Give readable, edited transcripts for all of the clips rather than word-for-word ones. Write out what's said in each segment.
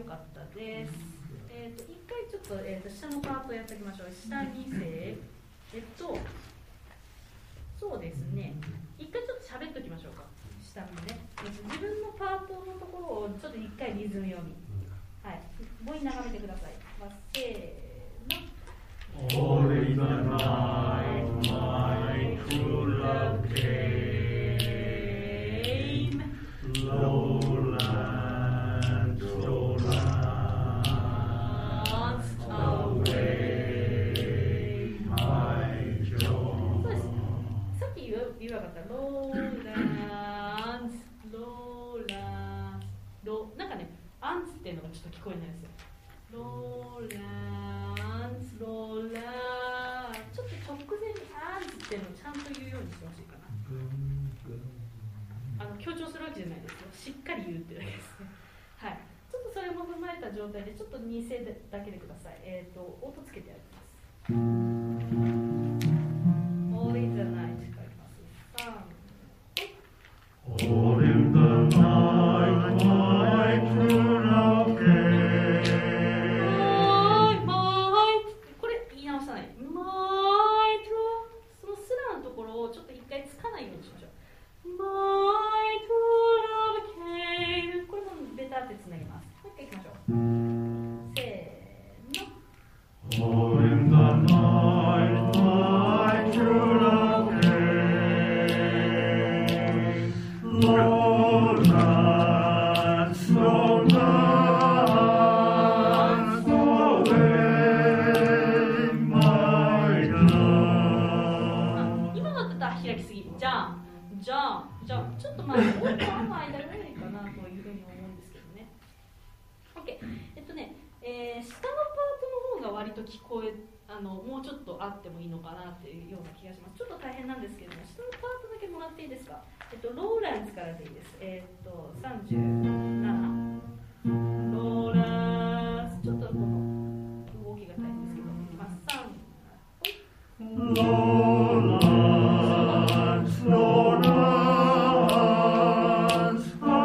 かったです。一回ちょっと、下のパートやっておきましょう。下2世。そうですね。一回ちょっと喋っておきましょうか。下のね。自分のパートのところをちょっと一回リズム読み。はい。母音眺めてください。せーの。 Holy the night, my true love came. Lowlands, lowlands, away my joy. そうです。さっき言えばよかった。ローランズ、ローランズ、なんかね、アンズっていうのがちょっと聞こえないですよ。ローランズ、ローランズ、ちょっと直前にアンズっていうのをちゃんと言うようにしてほしいかな。強調するわけじゃないですよ。しっかり言うってだけですね。はい。ちょっとそれも踏まえた状態で、ちょっと2声だけでください。音つけてやります。All in the night 書きます。 All in the night, my true love came. これ言い直さない。My true そのスラのところをちょっと一回つかないようにしましょう。My true love came これもベタってつなぎます。もう一回いきましょう。せーの。 All in the night, my true love came. Lowlands, lowlands, away my love. 今のだったら開きすぎ。じゃあちょっとまあ、音の間ぐらいかなというふうに思うんですけどね。OK。下のパートの方が割と聞こえ、もうちょっとあってもいいのかなっていうような気がします。ちょっと大変なんですけども、下のパートだけもらっていいですか。ローランズからでいいです。37。ローランズ。ちょっとこの動きが大変ですけど、いきます。3。 Lowlands, lowlands,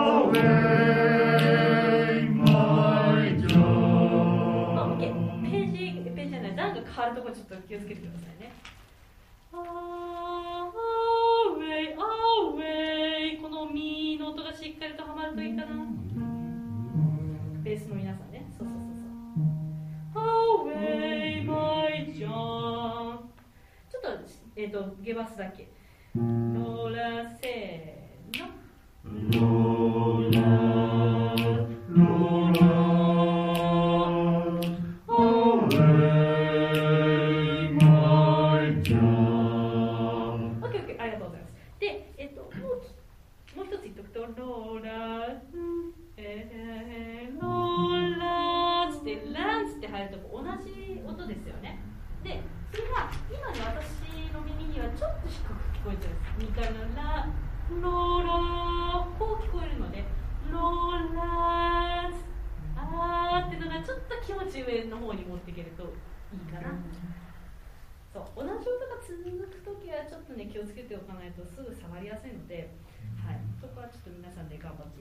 away my joy. OK。ページじゃない。段が変わるところちょっと気をつけてくださいね。Away, away このミの音がしっかりとはまるといいかな。ベースの皆さんね。そう。Away, my John ちょっと、ゲバスだけ。ローラせーの。 Lowlands, lowlands, away my joy. OK、ありがとうございます。で、もう一つ言っとくと、ローラーズって、ランズって入ると同じ音ですよね。で、それが今の私の耳にはちょっと低く聞こえてるんです。2回のラ、ローラー、こう聞こえるので、ローラーズ、あーっていうのがちょっと気持ち上の方に持っていけるといいかな。そう、同じ音が続くときはちょっとね気をつけておかないとすぐ下がりやすいので、はい、そこはちょっと皆さんで頑張って